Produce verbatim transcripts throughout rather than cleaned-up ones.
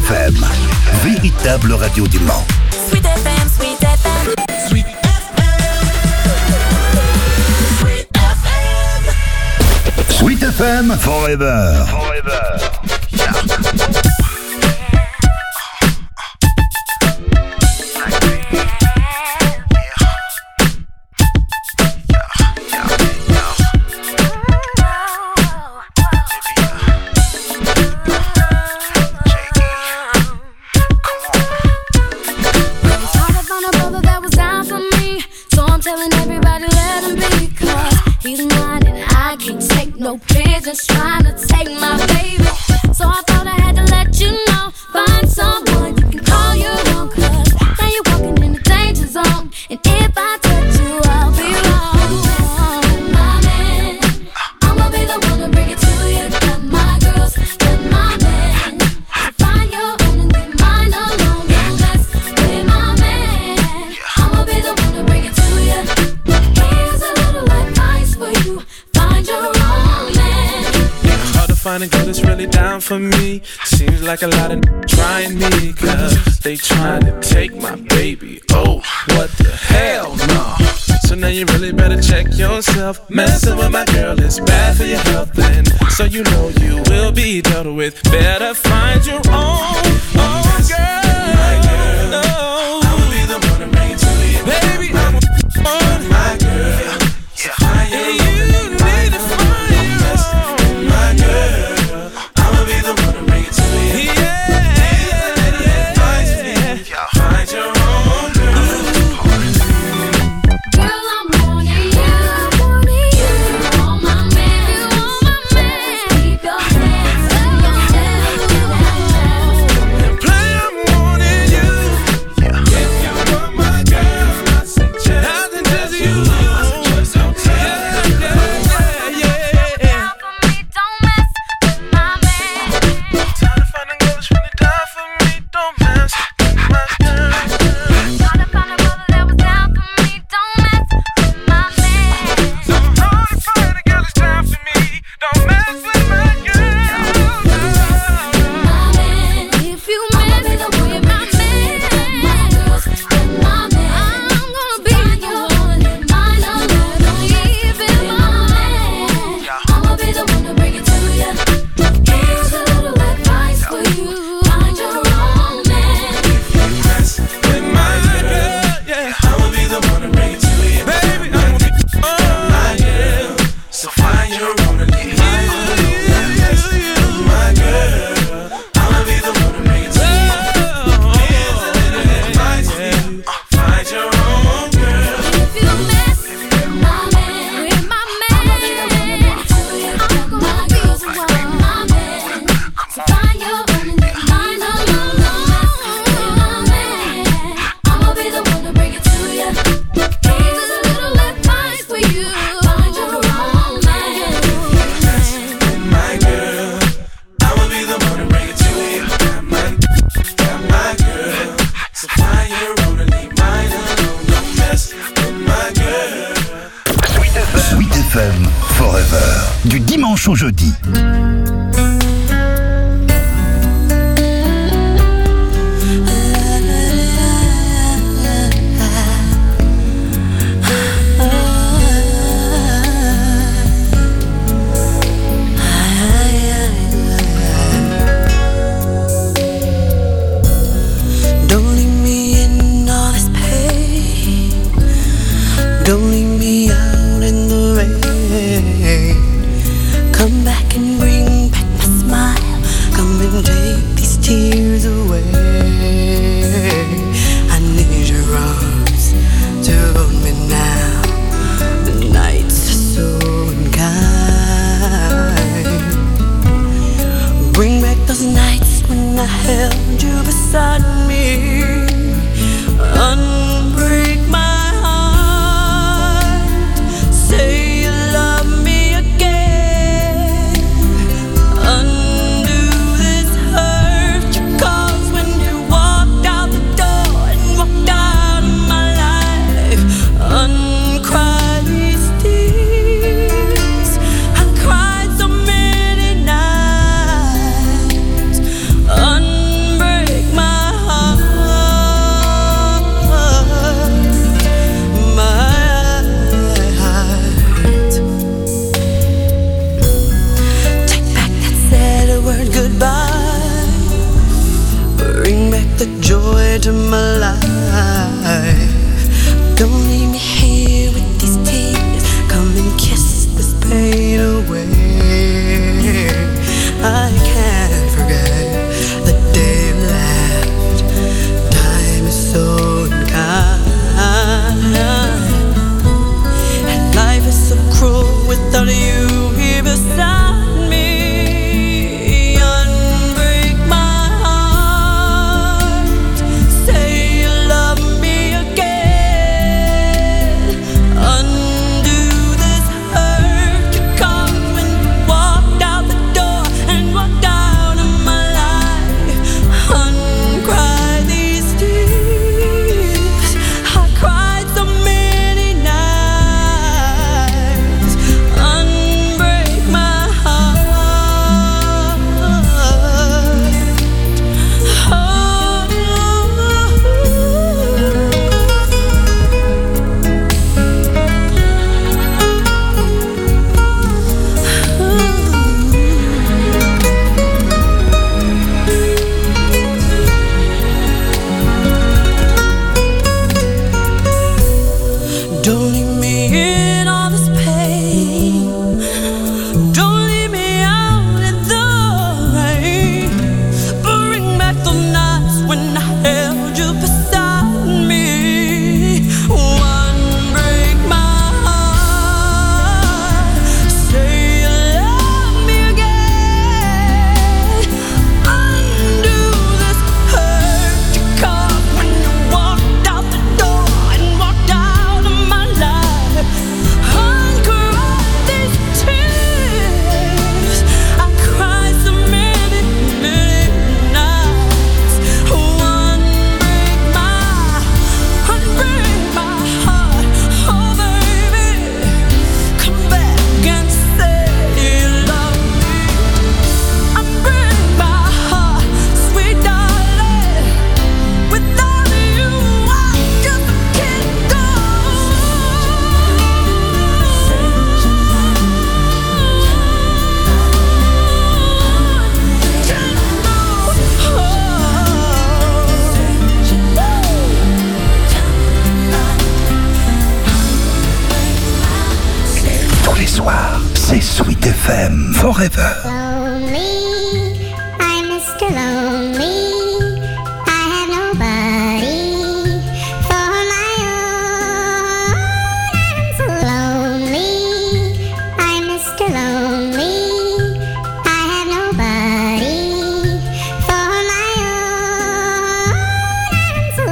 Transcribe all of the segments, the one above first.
F M, véritable radio du Mans. Sweet F M, Sweet F M. Sweet F M. Sweet F M, forever. Forever. No pigeons trying to take my baby. So I thought I had to let you know. Find someone you can call your own. Cause now you're walking in the danger zone. And if I touch you, I'll be wrong. My man, I'ma be the one to bring it to you. Got my girls, got my man. Find your own and leave mine alone. Don't mess with my man. I'ma be the one to bring it to you. Here's a little advice for you. Find your own. Find a girl that's really down for me. Seems like a lot of trying me, cause they trying to take my baby. Oh, what the hell, no. So now you really better check yourself. Messing with my girl is bad for your health, and so you know you will be dealt with. Better find your own, own girl. My girl, no. I'ma be the one to bring it to you. Baby, I'm on my girl. So find your own. Au jeudi. Unbreak into my life. Don't leave me here with these tears. Come and kiss this pain away. I can't forget the day you left. Time is so unkind, and life is so cruel without you here beside me. Unbreak my heart. Say you love me again. Undo this hurt you caused when you walked out the door and walked out of my life. Uncry these tears. I cried so many nights. Unbreak my heart. Don't leave me in all this pain. Don't leave me out in the rain. Bring back the nights when I held you beside me. One break my heart. Say you love me again. Undo this hurt you caused when you walked out the door and walked out of my life. Uncry these tears. I cried so many, many nights. One break my, one break my heart. Oh baby, come back and say you love me. Unbreak my heart, sweet darling. Without you, I just can't go. Tous les soirs, c'est Sweet F M Forever. Lonely, I'm Mister Lonely. I have nobody for my own. I'm so lonely, I'm Mister Lonely. I have nobody for my own. I'm so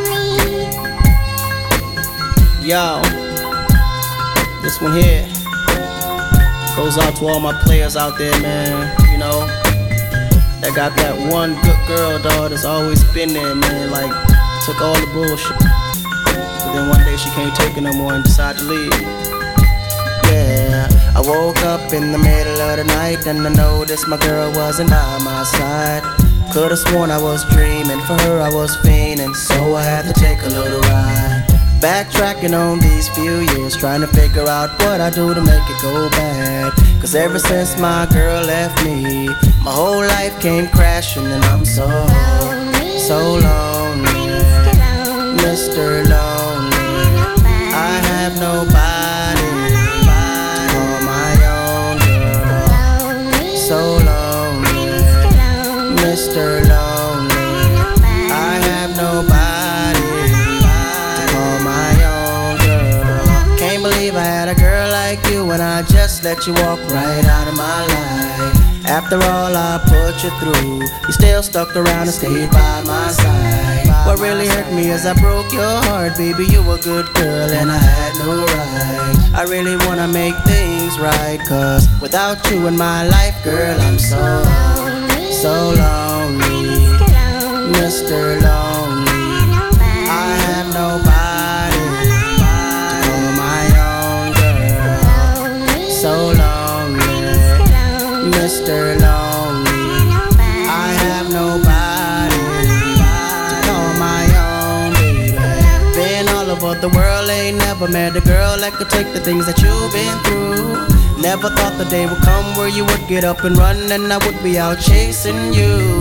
lonely. Yo, this one here goes out to all my players out there, man. You know, that got that one good girl, dog, that's always been there, man. Like, took all the bullshit, but then one day she can't take it no more and decided to leave. Yeah, I woke up in the middle of the night and I noticed my girl wasn't by my side. Could've sworn I was dreaming, for her I was fiending, so I had to take a little ride. Backtracking on these few years, trying to figure out what I do to make it go bad. Cause ever since my girl left me, my whole life came crashing and I'm so, so lonely. Mister Lonely, I have nobody to call my own girl. So lonely, Mister Lonely, I have nobody to call my own girl. Can't believe I had a girl like you when I just let you walk right out of my life. After all I put you through, you still stuck around and stayed by my side. What really hurt me is I broke your heart, baby, you a good girl and I had no right. I really wanna make things right, cause without you in my life, girl, I'm so, so lonely. Mister Lonely, I have nobody to call my own girl. So lonely, Mister Lonely, I have nobody to call my own baby. Been all over the world, ain't never met a girl that could take the things that you've been through. Never thought the day would come where you would get up and run and I would be out chasing you.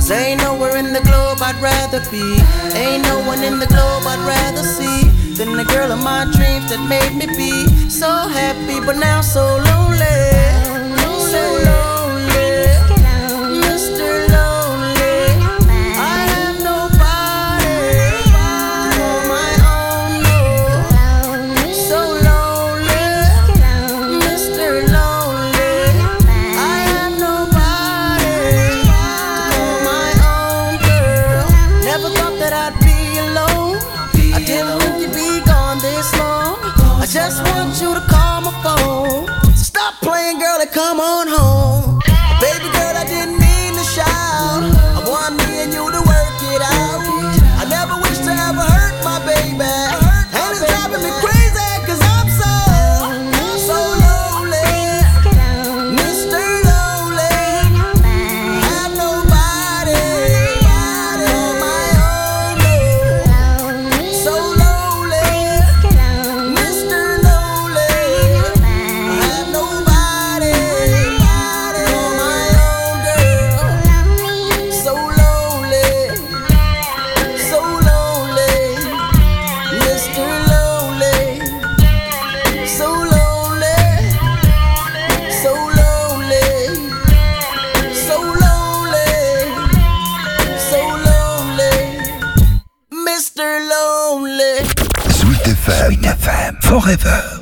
Cause ain't nowhere in the globe I'd rather be. Ain't no one in the globe I'd rather see than the girl of my dreams that made me be so happy, but now so lonely. So lonely, Mister Lonely. I have nobody to call my own, no. So lonely, Mister Lonely. I have nobody to call my own, girl. Never thought that I'd be alone. I didn't think you'd be gone this long. I just want you to call my phone. So stop playing, girl, and come on home. Baby girl, I didn't mean to shout. I want me and you to work it out. I never wish to ever hurt my baby. And it's driving me crazy, cause I'm so, so lonely. Mister Lonely. I have nobody on my own, no. So lonely, Mister Lonely. I have nobody on my own, girl. So lonely, so lonely, Mister Lonely. So lonely, so lonely, so lonely, so lonely, Mister Lonely. Sweet F M. Sweet F M. Forever.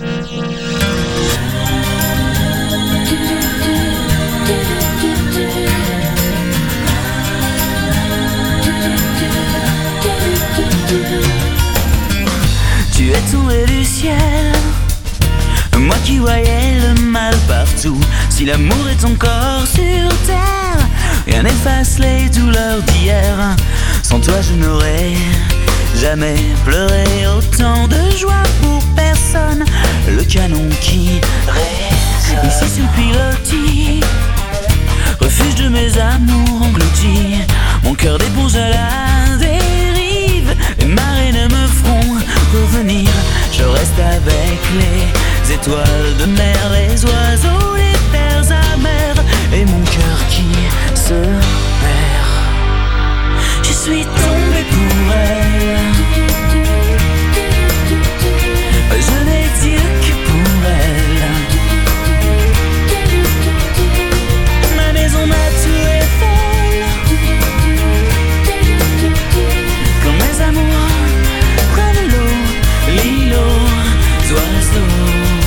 Tu es tombé du ciel, moi qui voyais le mal partout. Si l'amour est encore sur terre, rien n'efface les douleurs d'hier. Sans toi je n'aurais jamais pleuré autant de joie pour personne. Le canon qui résonne ici c'est le pilotis, refuge de mes amours engloutis. Mon cœur d'éponge à la dérive, les marées ne me feront revenir. Je reste avec les étoiles de mer, les oiseaux, les terres amères, et mon cœur qui se perd. Je suis tombé pour elle, je n'ai dit que pour elle. Ma maison m'a tué folle, quand mes amours prennent l'eau, l'îlot d'oiseaux.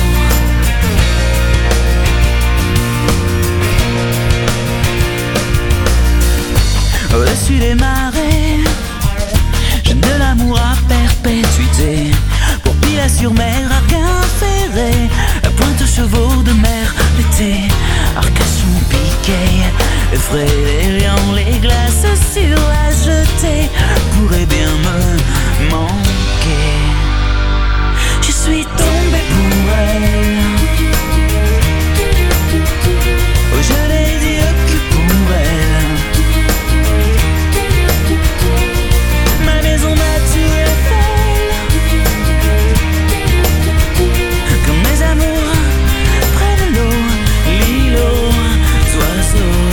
Au-dessus des marées, j'ai de l'amour à perpétuité. Pour Pilat-sur-Mer, Arc-en-Ferré, à Pointe-aux-Chevaux de mer, l'été, Arcachon, Piquet, effraie les lions, les glaces sur la jetée pourraient bien me manquer. Je suis tombé pour elle, oh, je n'ai dit que pour elle. Ma maison m'a tué folle, quand mes amours prennent l'eau, l'îlot d'oiseaux.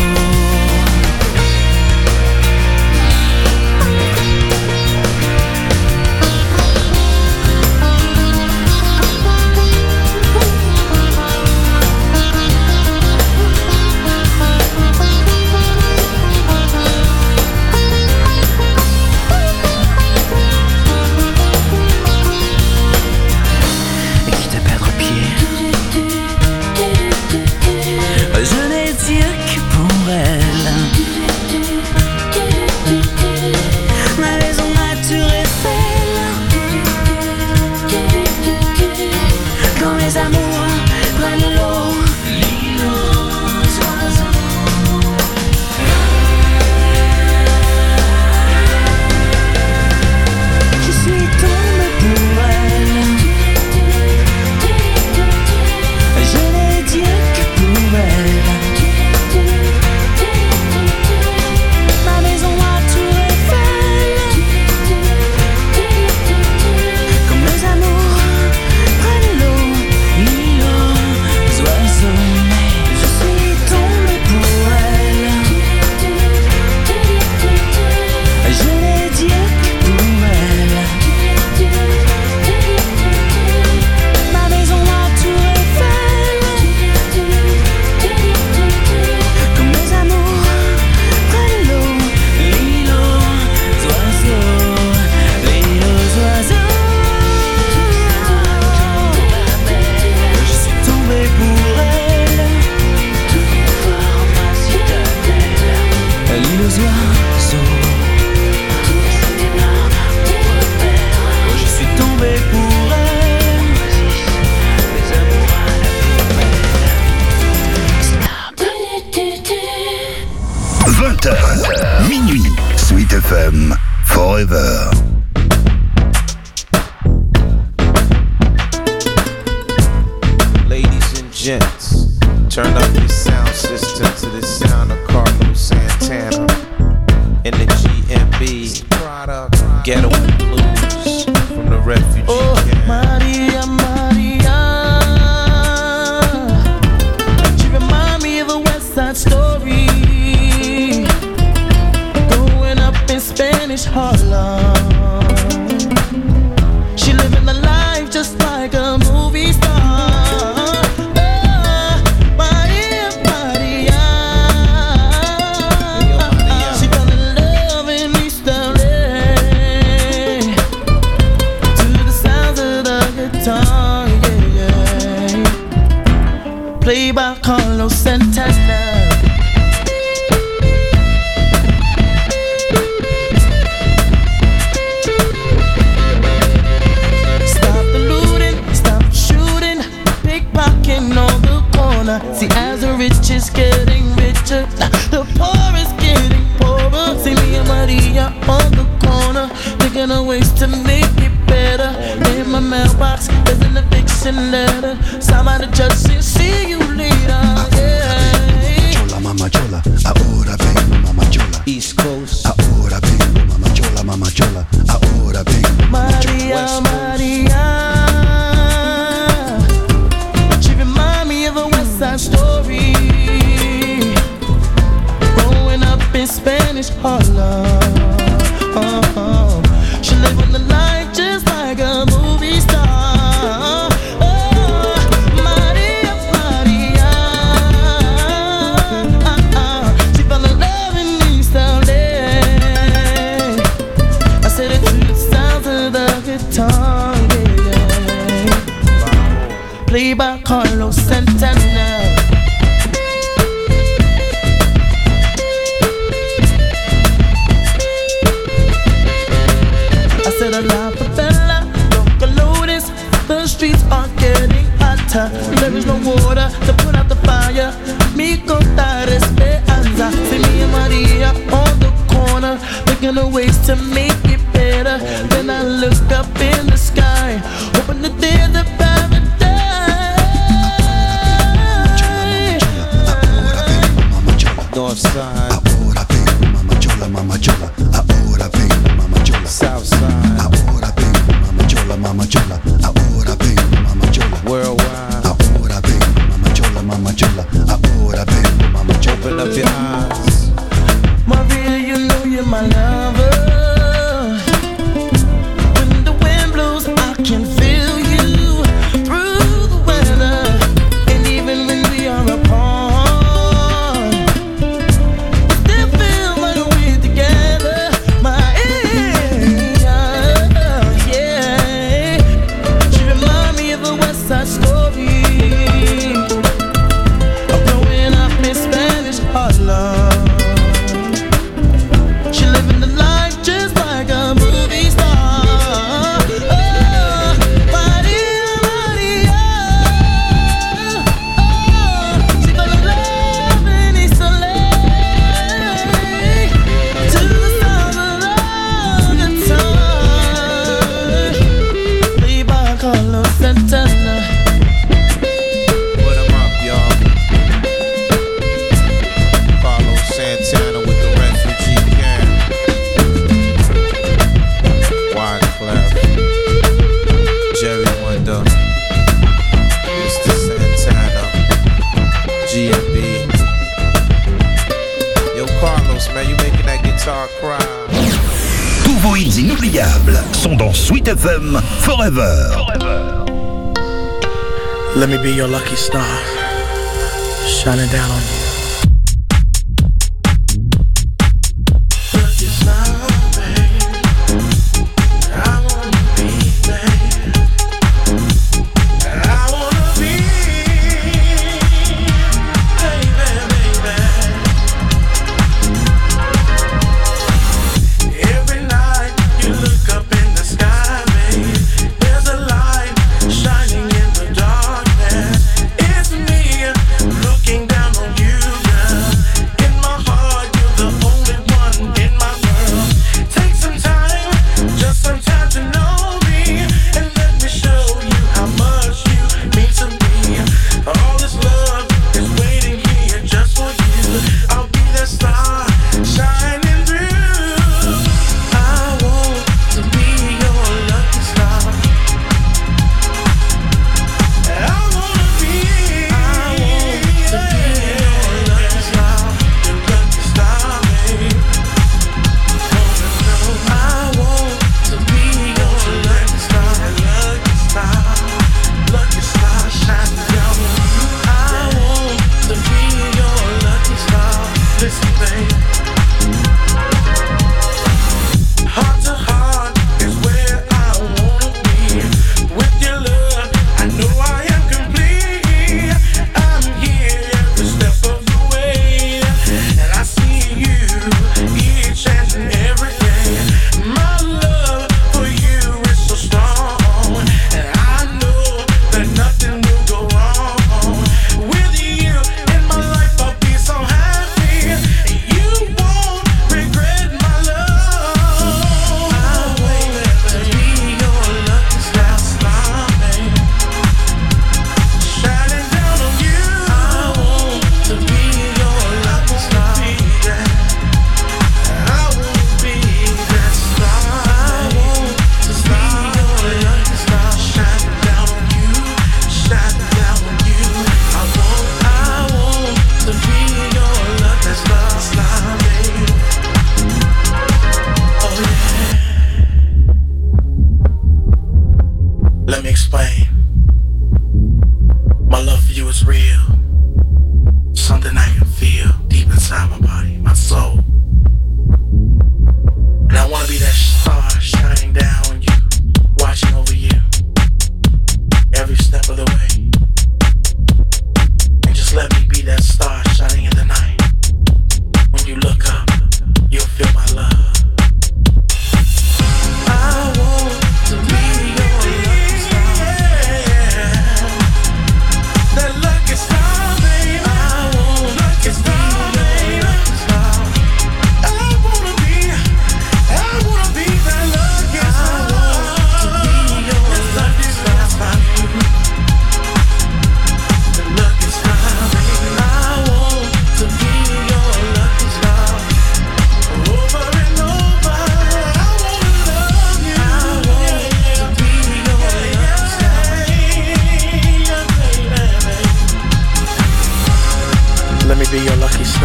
vingt heures. Minuit. Sweet F M. Forever. Ladies and gents, turn up your sound system to the sound of Carlos Santana in the G M B Ghetto Blues from the refugee oh, camp. Maria, Maria, she remind me of a West Side Story, growing up in Spanish Harlem. She living the life just like a movie star. Played by Carlos Santana. Stop the looting, stop the shooting, pickpocketing on the corner. See, as the rich is getting richer, the poor is getting poorer. See me and Maria on the corner, thinking of ways to make it better. In my mailbox, there's an eviction letter. Somebody just said, see you later. Yeah. Chola, mama chola, ahora vengo, mama chola. East Coast. Ahora vengo, mama chola, mama chola. Ahora vengo, mama chola. Maria, Maria, she remind me of a West Side Story, growing up in Spanish Harlem. Uh-huh. She live on the life just like a movie star. Oh, Maria, Maria, uh-uh. She fell in love in East L A. I said it to the sounds of the guitar, yeah. Played by Carlos Santana. Said a la favela, loca lotus. The streets are getting hotter. There is no water to put out the fire. Mi contar esperanza. See me and Maria on the corner, thinking of ways to make it better. Then I look up in the sky, hoping that there's a paradise. North side. Ahora vengo, mama chola, mama chola. Ahora vengo, mama chola. South side. Ahora vengo, mama chola, mama chola. Ahora vengo, mama chola. Worldwide. Ahora vengo, mama chola, mama chola. Ahora vengo, mama chola. Open up your eyes. Maria, you know you're my lover. When the wind blows, I can feel you through the weather. And even when we are apart, we still feel like we're together. My yeah. She remind me of a West Side Story, of growing up in Spanish Harlem. She living the life just like a movie star. Oh, Maria, Maria, oh, she fell in love in East L A. To the sound of the guitar, played by Carlos Santana. Put 'em up, y'all. Carlos Santana with the refugee camp. Wyclef, Jerry Wonder, Mister Santana, G M B. Yo, Carlos, man, you making that guitar cry. Tous vos hits inoubliables sont dans Sweet F M Forever. Let me be your lucky star, shining down on you. Shining in the darkness, it's me looking down on you.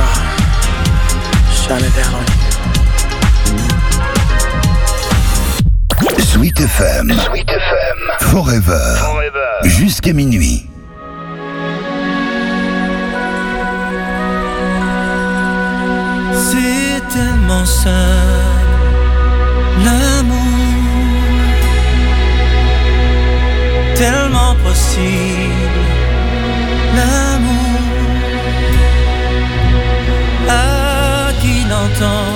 star shining down on you. Sweet F M. Sweet F M. Forever. Forever. Jusqu'à minuit. C'est tellement simple, l'amour, tellement possible, l'amour, à qui l'entend,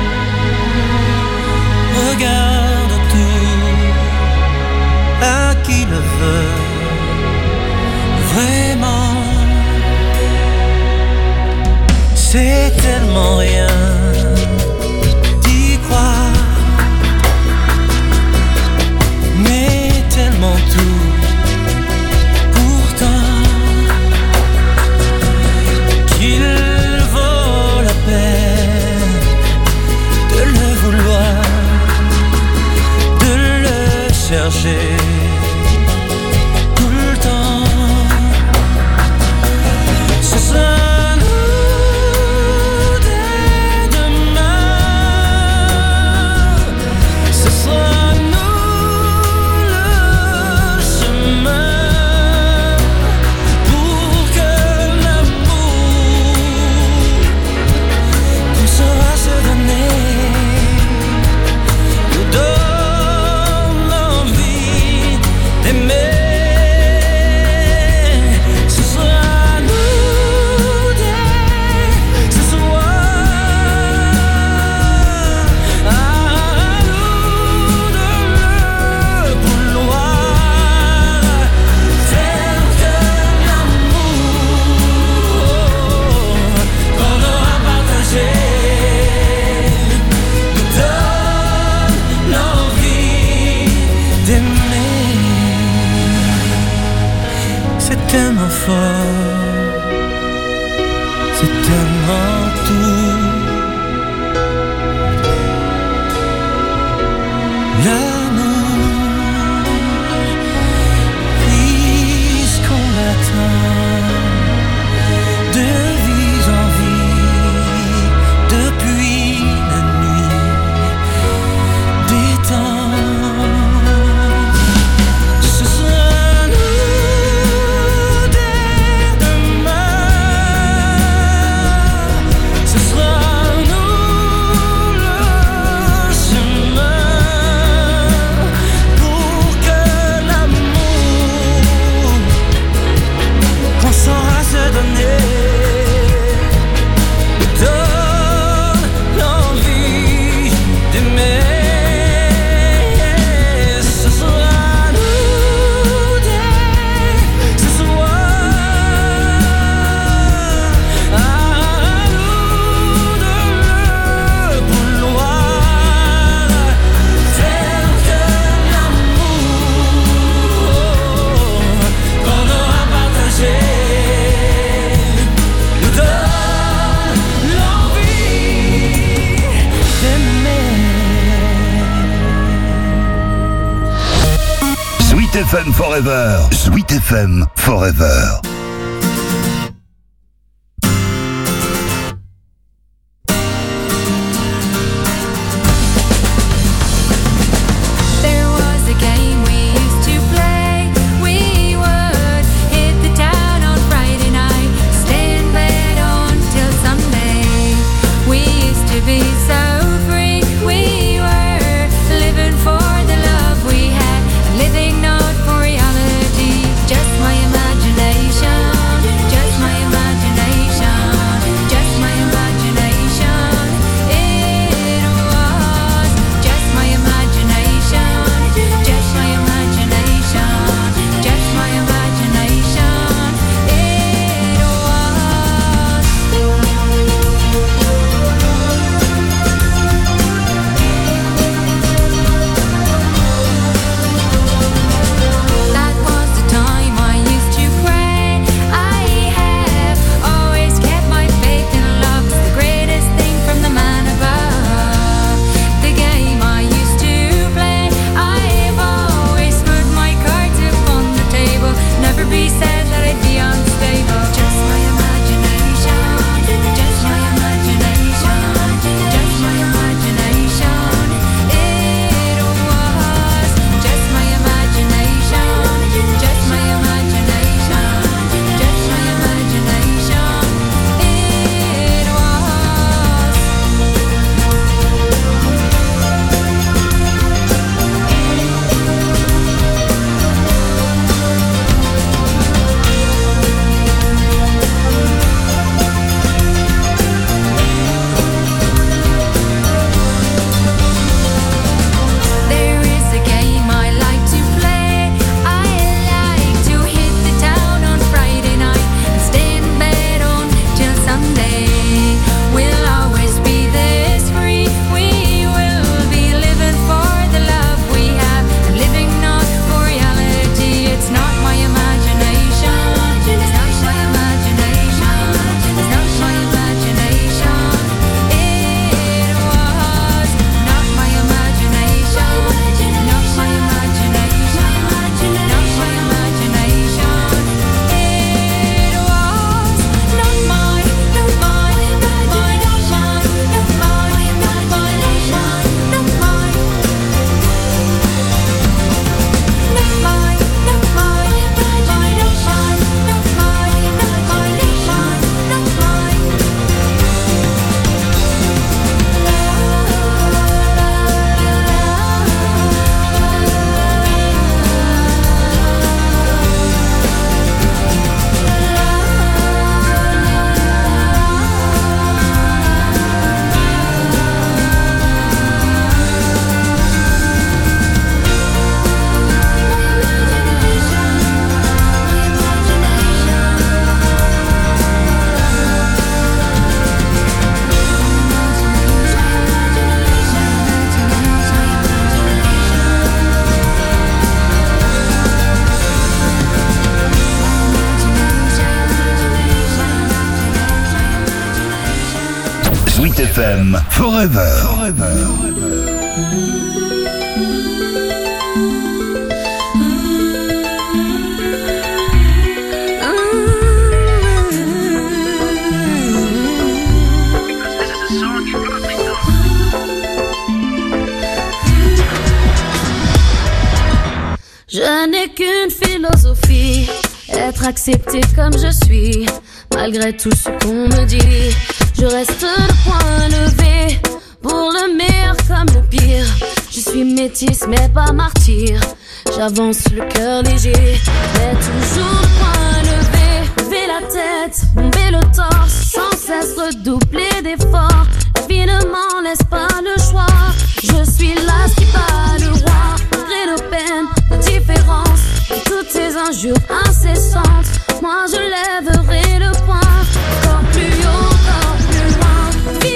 regarde tout, à qui le veut, vraiment. C'est tellement rien d'y croire, mais tellement tout. Pourtant, qu'il vaut la peine de le vouloir, de le chercher tout le temps. Ce sera tellement fort, c'est tellement tout. L'amour, puisqu'on l'attend de vie en vie, depuis la nuit des temps. Sweet F M Forever. Sweet F M Forever. Living not for reality, just my imagination. Sweet F M Forever. Forever. Je n'ai qu'une philosophie, être accepté comme je suis. Malgré tout ce qu'on me dit, je reste le poing levé. Pour le meilleur comme le pire, je suis métisse mais pas martyr. J'avance le cœur léger, mais toujours le poing levé. Lever la tête, bomber le torse, sans cesse redoubler d'efforts. La vie ne m'en laisse pas le choix. Je suis là qui bat le roi. Malgré nos peines, nos différences, et toutes ces injures incessantes, moi je lèverai le poing. Encore plus haut, encore plus loin.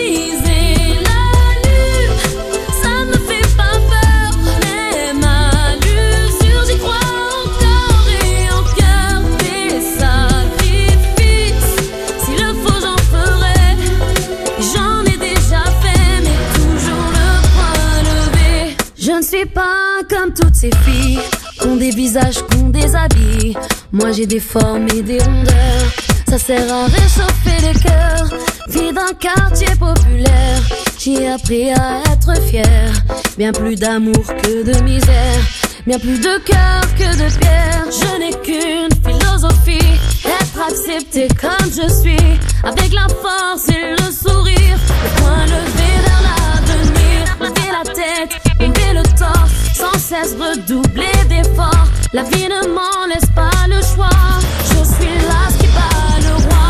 Viser la lune, ça ne me fait pas peur. Même à l'usure, j'y crois encore et en cœur. Des sacrifices, s'il le faut j'en ferai. J'en ai déjà fait, mais toujours le poing levé. Je ne suis pas comme toutes ces filles qu'ont des visages, qu'ont des habits. Moi j'ai des formes et des rondeurs, ça sert à réchauffer les cœurs. Fille d'un quartier populaire, j'ai appris à être fière. Bien plus d'amour que de misère, bien plus de cœur que de pierre. Je n'ai qu'une philosophie, être accepté comme je suis. Avec la force et le sourire, le poing levé vers l'avenir. Lever la tête, lever le torse, sans cesse redoubler d'efforts. La vie ne m'en laisse pas le choix. Je suis là qui bat le roi.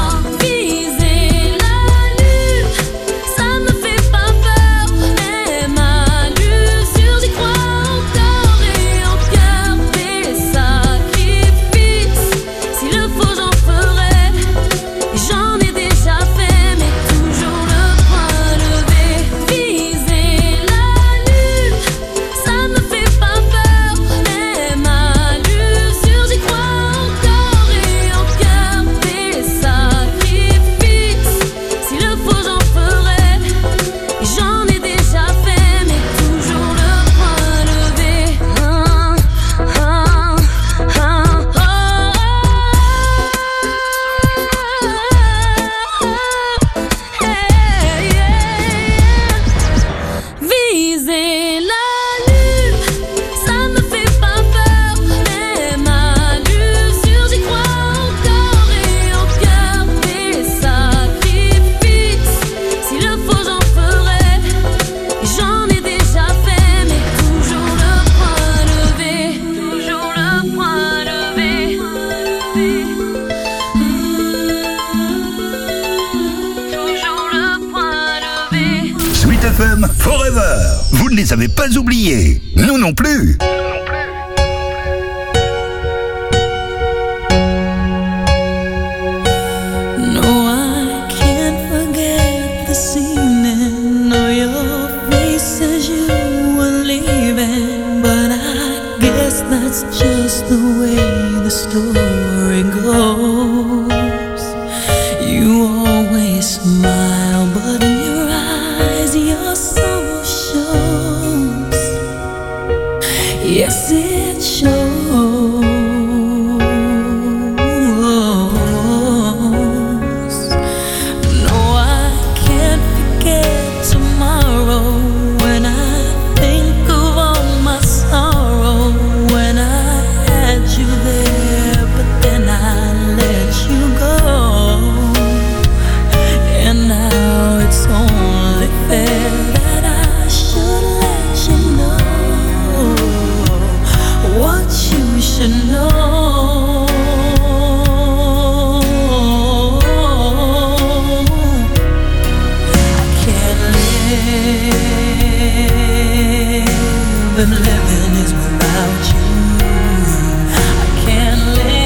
Viser la lune, ça ne me fait pas peur. Même à l'usure, j'y crois encore et en cœur. Des sacrifices, s'il le faut j'en ferai. J'en ai déjà fait, mais toujours le poing levé. Viser la lune, ça ne me fait pas peur. Même à l'usure, j'y crois encore et en cœur. Des sacrifices, s'il le faut j'en ferai. J'en ai déjà fait, mais toujours le poing levé. Ah, ah, ah, oh, hey, yeah. Viser la lune, ça ne me fait pas peur. Même à l'usure, j'y crois encore et en cœur. Des sacrifices, s'il le faut j'en ferai. J'en ai déjà fait, mais toujours le poing levé. Toujours le poing levé. Toujours le poing levé. Sweet F M Forever. Vous ne les avez pas oubliés. Nous non plus. No, I can't forget this evening. No, your face as you were leaving. But I guess that's just the way the story goes. You always smile, but in your eyes your soul shows. Yes, it shows. No, I can't forget tomorrow when I think of all my sorrow. When I had you there, but then I let you go. And now it's only fair that I should let you know what you should know. I can't live if living is without you. I can't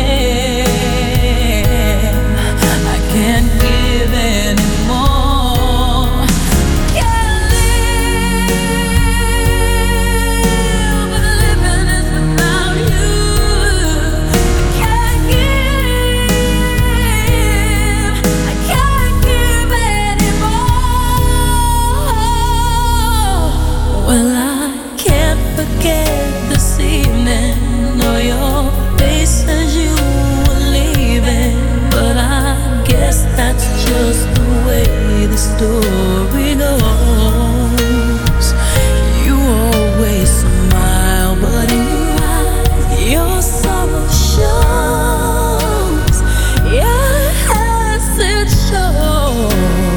live, I can't give anymore. Can't live if living is without you. I can't give, I can't give anymore. story goes, you always smile, but in your eyes, your sorrow shows. Yes, it shows.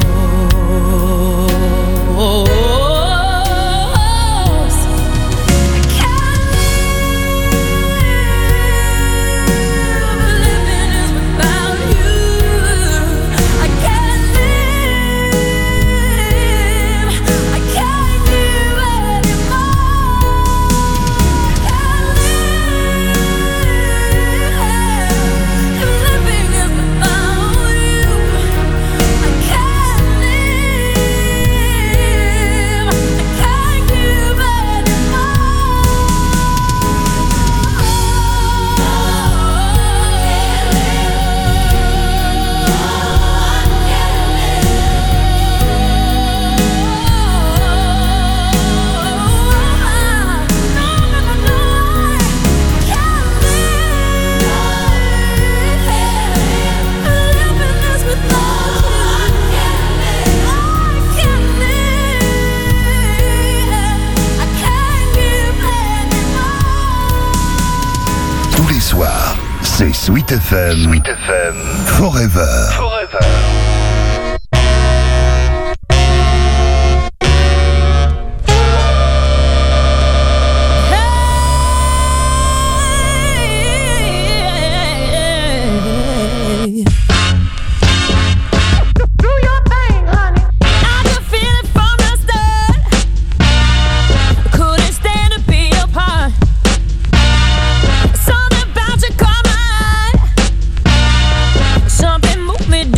C'est Sweet F M. Sweet F M. Forever. Forever. Something moved me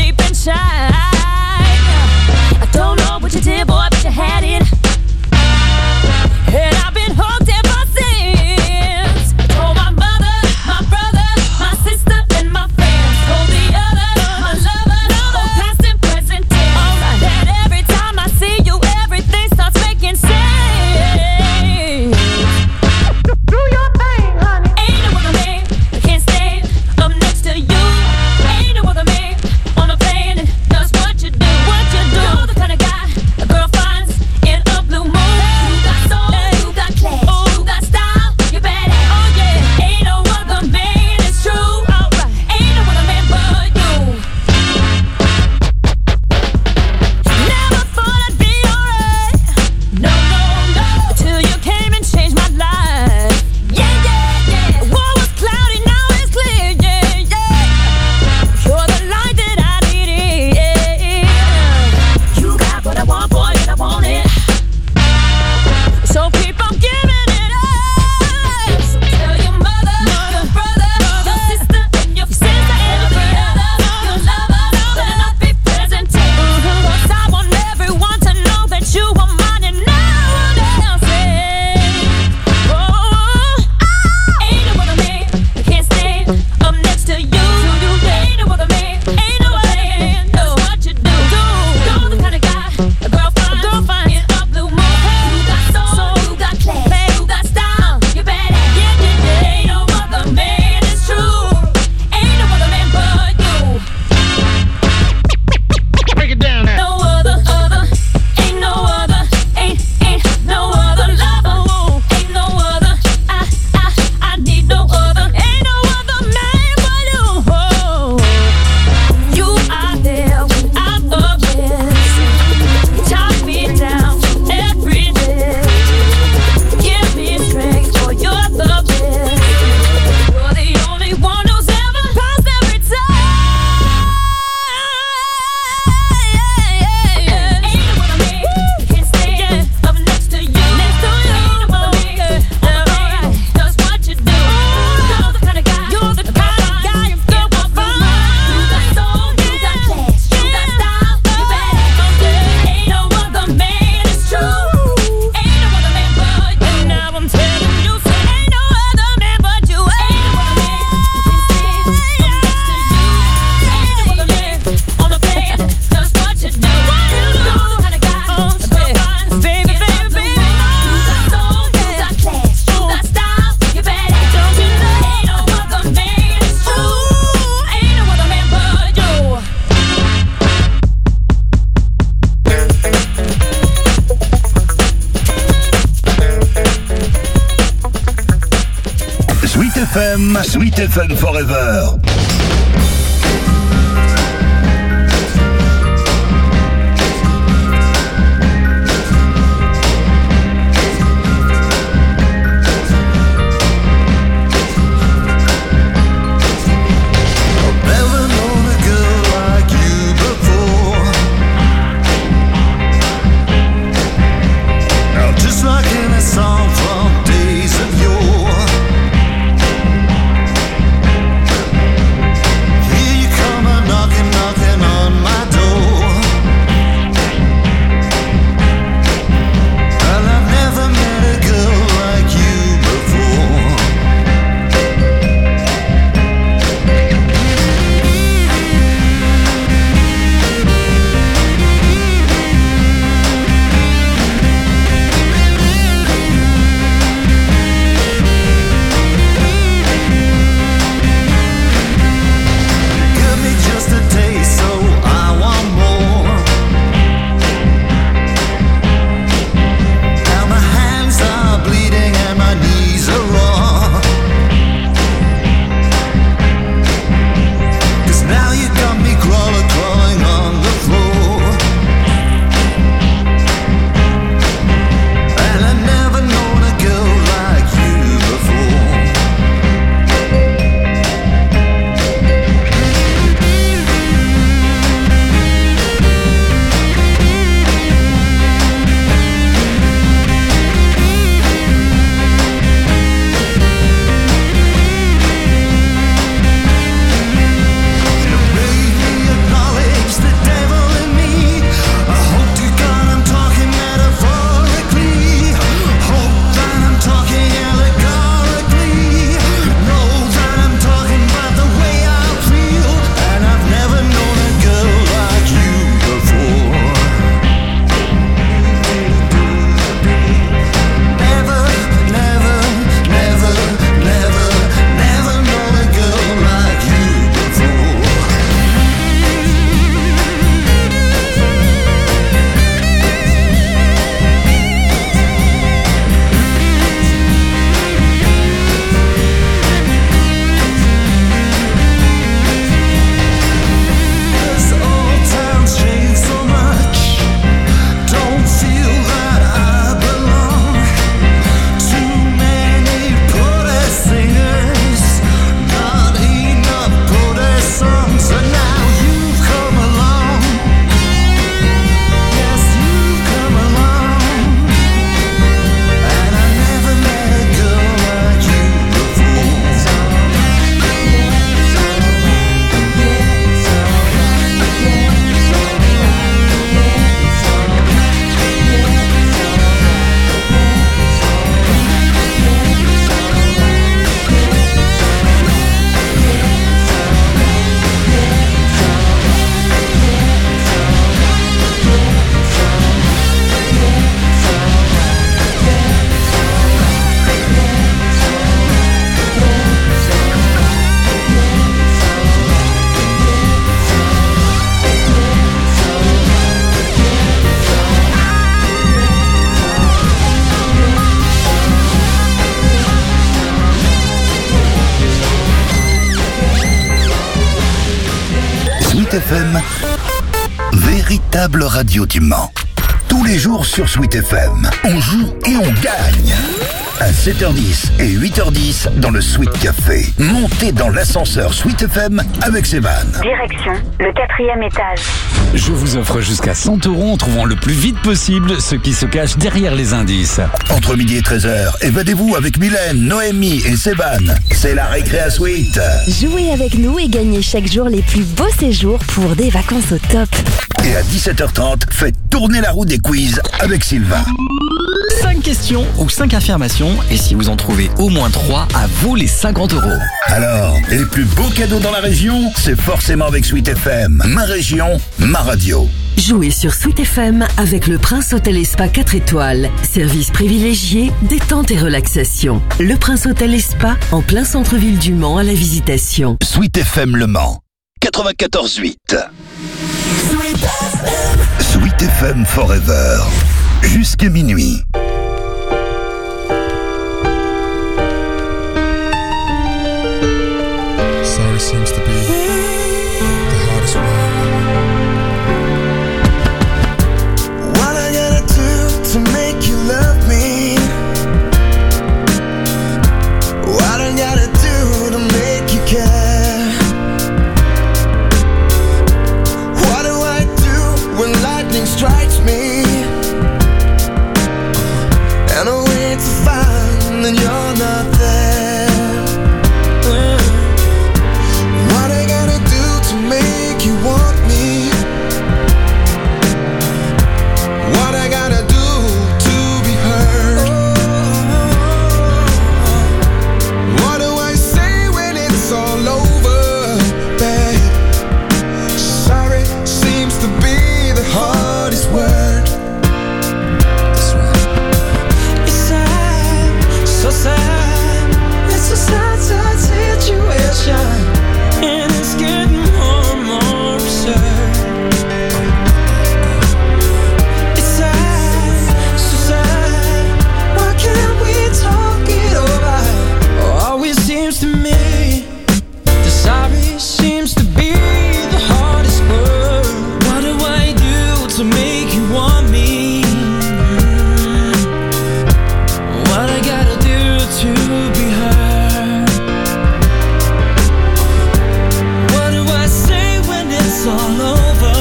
F M, Sweet F M Forever. F M, véritable radio du Mans. Tous les jours sur Sweet F M, on joue et on gagne. À sept heures dix et huit heures dix dans le Sweet Café. Montez dans l'ascenseur Sweet F M avec Sévan. Direction le quatrième étage. Je vous offre jusqu'à cent euros en trouvant le plus vite possible ce qui se cache derrière les indices. Entre midi et treize heures, évadez-vous avec Mylène, Noémie et Sévan. C'est la récré à Sweet. Jouez avec nous et gagnez chaque jour les plus beaux séjours pour des vacances au top. Et à dix-sept heures trente, faites tourner la roue des quiz avec Sylvain. cinq questions ou cinq affirmations, et si vous en trouvez au moins trois, à vous les cinquante euros. Alors, les plus beaux cadeaux dans la région, c'est forcément avec Sweet F M. Ma région, ma radio. Jouez sur Sweet F M avec le Prince Hôtel et Spa quatre étoiles. Service privilégié, détente et relaxation. Le Prince Hôtel et Spa, en plein centre-ville du Mans à la Visitation. Sweet F M Le Mans, quatre-vingt-quatorze huit. Sweet F M Forever, jusqu'à minuit. always seems to be the hardest word. What I gotta do to make you love me? What I gotta do to make you care? What do I do when lightning strikes me? And I wait to find that you're not there. What I gotta do to make you want me? What I gotta do to be heard? What do I say when it's all over, babe? Sorry seems to be the hardest word. That's right. It's sad, so sad. It's a sad, sad situation, and it's getting more and more absurd. It's sad, so sad. Why can't we talk it over? Always seems to me the sorry seems to be the hardest word. What do I do to make you want me? What I gotta do to be heard? What do I say when it's all over?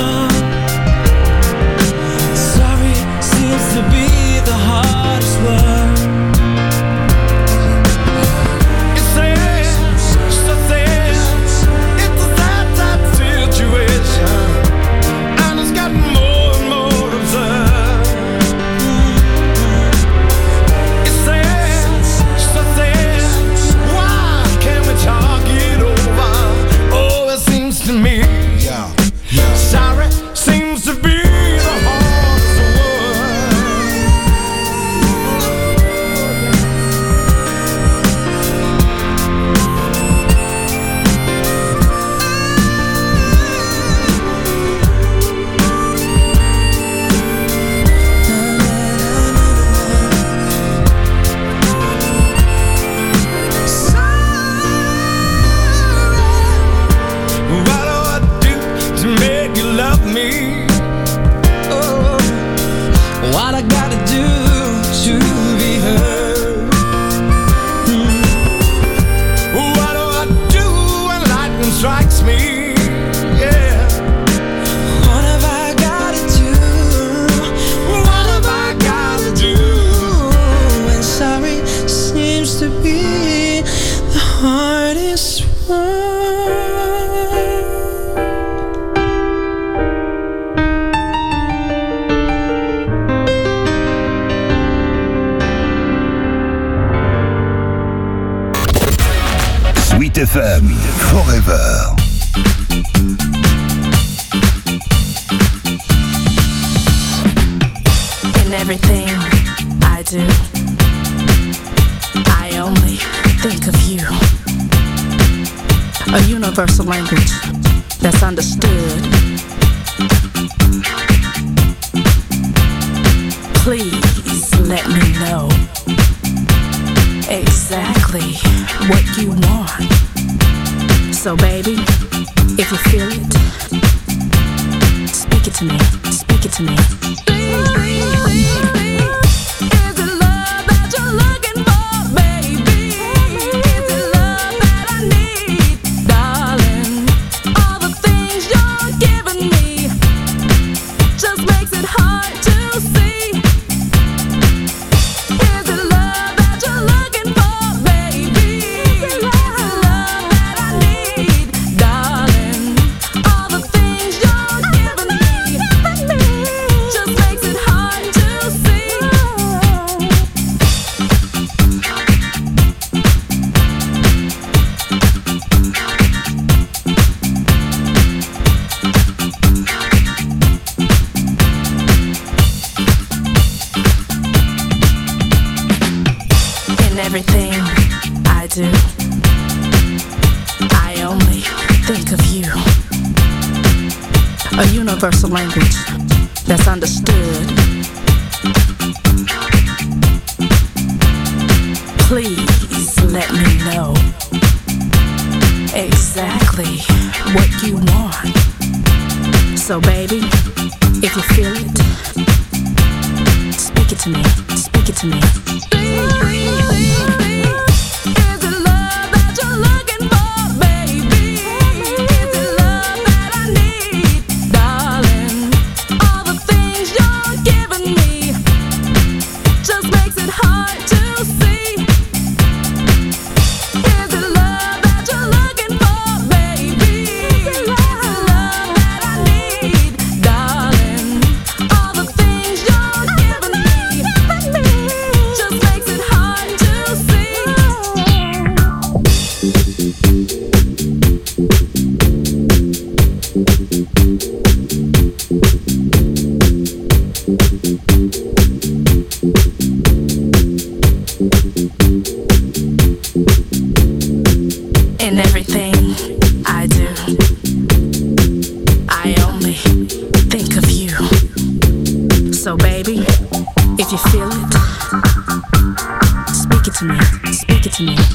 Sorry seems to be the hardest word. It's sad, so sad. It's a sad, sad situation, and it's gotten more and more absurd. It's sad, so sad. Why can't we talk it over? Oh, it seems to me, yeah, yeah. Sorry seems to be the hardest word. What do I do to make you love me? Oh, what I gotta do to be heard? Hmm. What do I do when lightning strikes me? Yeah. What have I gotta do? What have I gotta do? And sorry seems to be the hardest word. Sweet F M, Forever. In everything I do, I only think of you. A universal language that's understood. Please let me know exactly what you want. So baby, if you feel it, speak it to me, speak it to me. Is it love that you're looking for, baby? Is it love that I need, darling? All the things you're giving me just makes it hard to see. Is it love that you're looking for, baby? Is it love that I need, darling? All the things you're giving me just makes it hard to see. In everything I do, I only think of you. A universal language that's understood. Please let me know exactly what you want. So baby, if you feel it, speak it to me, speak it to me. In everything I do, I only think of you. So baby, if you feel it, speak it to me, speak it to me.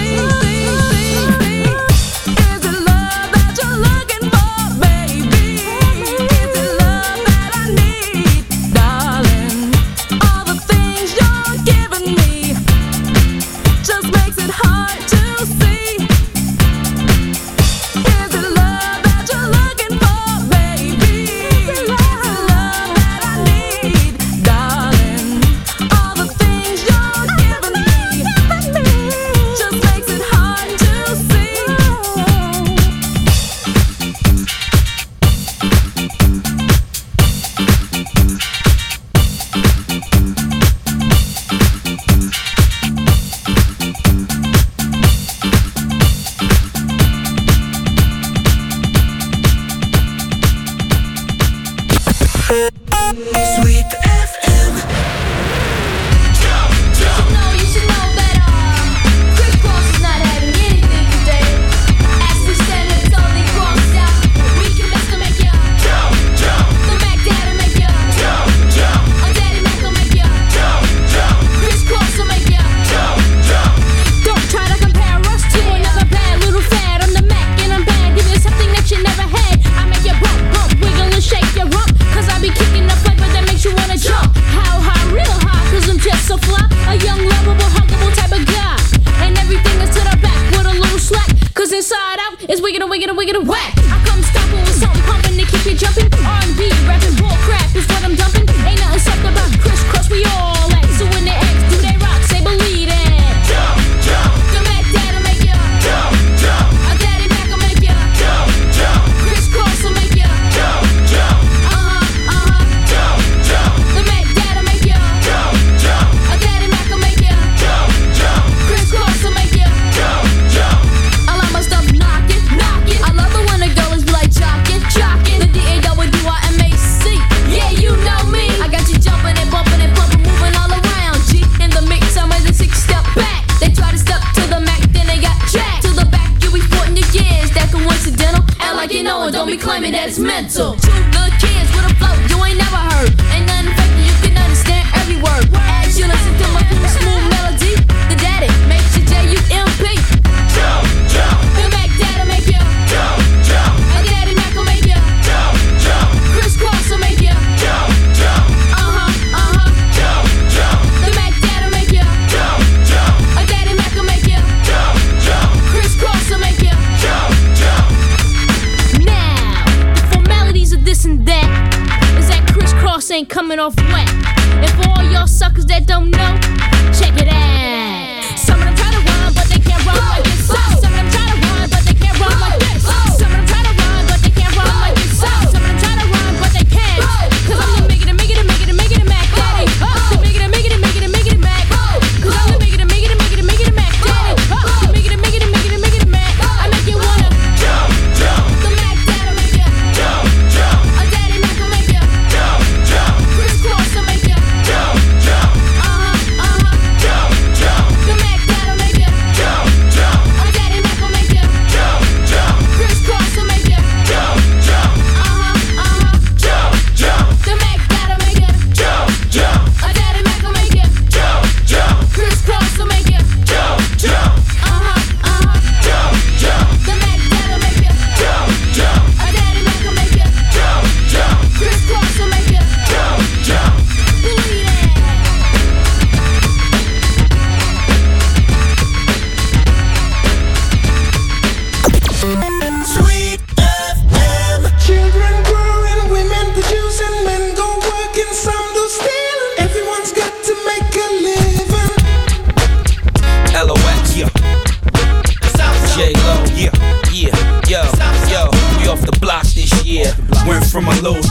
Coming off wet. And for all y'all suckers that don't know, check it out. Some of them try to run, but they can't run like this. Some of them try to run, but they can't run like this. Some of them try to run, but they can't run like this. Some of them try to run, but they can't. Cause I'm the make it and make it and make it and make it and Mac Daddy. The make it and make it and make it and make it and Mac. Cause I'm the make it and make it and make it and make it and Mac Daddy. The make it and make it and make it and make it and Mac. I make you wanna jump, jump. The Mac Daddy make you jump, jump. A Daddy Mac will make you jump, jump. Chris Cross will make you jump, jump. Uh-huh, uh-huh. Jump, jump. The Mac Daddy make you jump, jump. A Daddy Mac will make you jump, jump.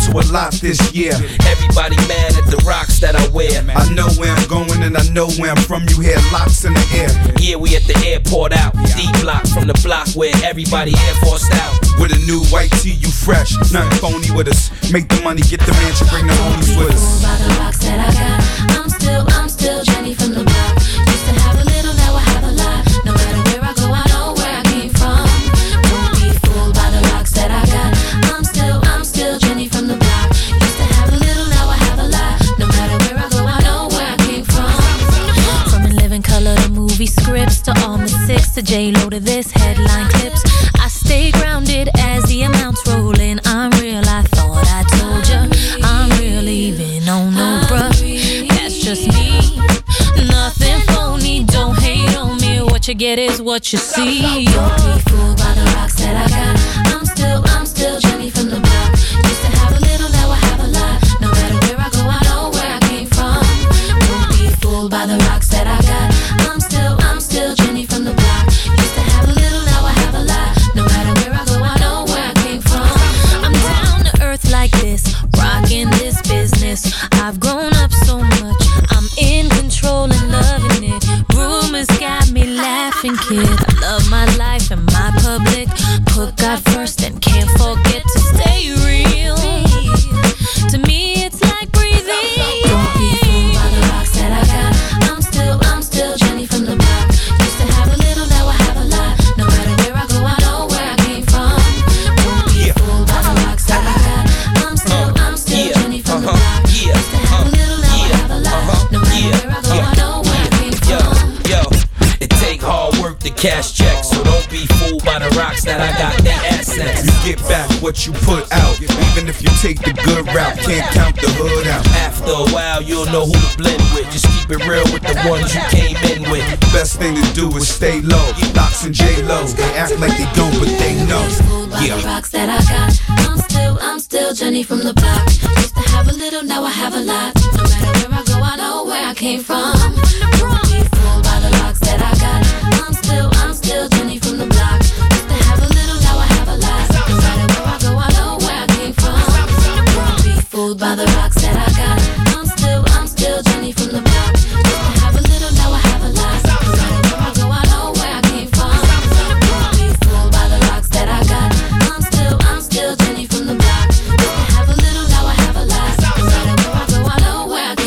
to a lot this year. Everybody mad at the rocks that I wear. I know where I'm going and I know where I'm from. You hear locks in the air. Yeah, we at the airport out. D block from the block where everybody Air Forced out. With a new white tee, you fresh. Nothing phony with us. Make the money, get the mansion, bring the homies with us. By the rocks that I got, I'm still, I'm still Jenny from the block. Used to have a little, now I have a lot. No matter where I go, I know where I came from. Don't be fooled by the rocks that I got. I'm still, I'm still Jenny from the block. Used to have a little, now I have a lot. No matter where I go, I know where I came from. From In Living Color to movie scripts to all the six to J-Lo to this headline clips. I stay grounded as the amounts roll in. I'm real, I thought I told ya. I'm real even on no bruh. That's just me. Nothing phony, don't hate on me. What you get is what you see. Don't be fooled by the rocks that I got. I'm still, I'm still Jenny from the block. Used to have a little, now I have a lot. No matter where I go, I know where I came from. Don't be fooled by the rocks that I got. I'm still, I'm still Jenny from the block. Used to have a little, now I have a lot. No matter where I go, I know where I came from. I'm down to earth like this, rocking this business. I've grown up so much, I'm in control and loving it. Rumors got me laughing, kid. I love my life and my public. Put God first and can't forget to stay real. To me, it's like breathing. Don't be fooled by the rocks that I got. I'm still, I'm still Jenny from the block. Used to have a little, now I have a lot. No matter where I go, I know where I came from. Don't be fooled by the rocks that I got. I'm still, I'm still Jenny from the block. Used to have a little, now I have a lot. No matter where I go, I know where I came from. Yo, it take hard work to cash checks, so don't be fooled by the rocks that I got. They assets. You get back what you put out. Even if you take the good route, can't count the hood out. After a while, you'll know who to blend with. Just keep it real with the ones you came in with. Best thing to do is stay low. Locks and J-Lo's, they act like they don't, but they know. Yeah. The rocks that I got, I'm still, I'm still Jenny from the block. Used to have a little, now I have a lot. No matter where I go, I know where I came from.